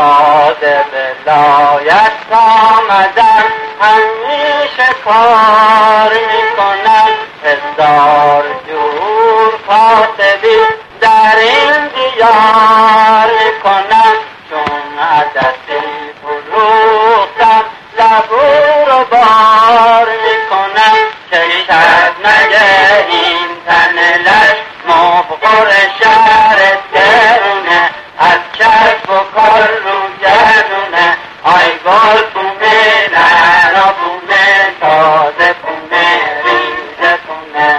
یاد ولایت آمدم، همیشه کار میکنم، هزار جور کاسبی در این دیار میکنم. چون عدسی فروختم لبو رو بار میکنم، چشم از نگه این تن لش مفقر شهر درونه، از کسب و کار رو گردونه. آی گل بومه نرا بومه، تازه بومه ریزه بومه.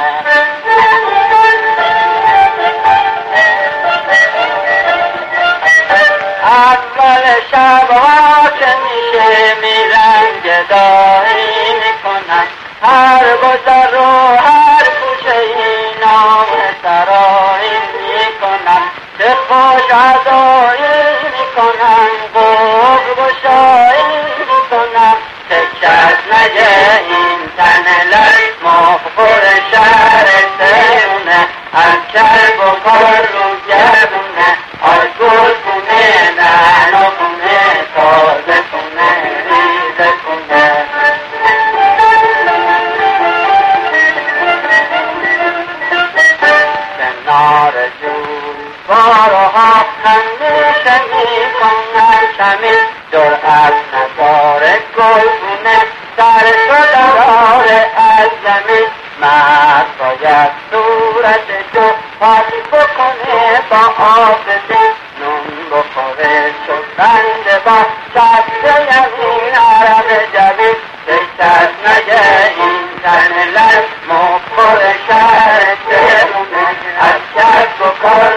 اول شبها که میشه میرن گدایی میکنن، هر گذر و هر کوچه این نام سرایی میکنن، چه خوش عزایی میکنن، قوق گشایی میکنن. چه کس نگه این تن لش مفقر شهر درونه، از کسب و کار رو گردونه. آی گل بونه نعنا بونه، تازه بونه ریزه بونه. کنار جوی بارها همیشه میکنن کمی، جرأت نداره گل بونه سرشو دراره از زمین. مرد باید صورت جو پاکی بکنه با آب دل، نون بخوره شد بنده با شخص یمین عرب جبین. کس نگه این تن لش مفقر شهر درونه، از کسب و کار